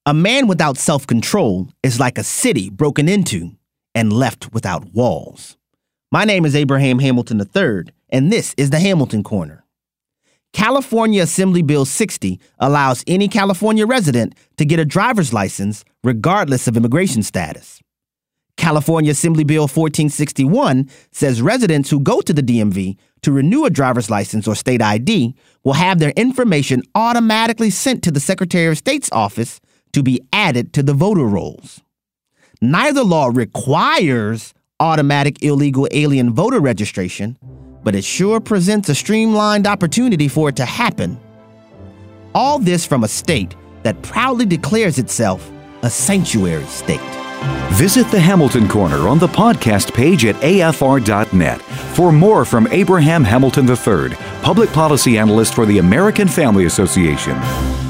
A man without self-control is like a city broken into and left without walls. My name is Abraham Hamilton III, and this is the Hamilton Corner. California Assembly Bill 60 allows any California resident to get a driver's license regardless of immigration status. California Assembly Bill 1461 says residents who go to the DMV to renew a driver's license or state ID will have their information automatically sent to the Secretary of State's office to be added to the voter rolls. Neither law requires automatic illegal alien voter registration, but it sure presents a streamlined opportunity for it to happen. All this from a state that proudly declares itself a sanctuary state. Visit the Hamilton Corner on the podcast page at afr.net for more from Abraham Hamilton III, Public Policy Analyst for the American Family Association.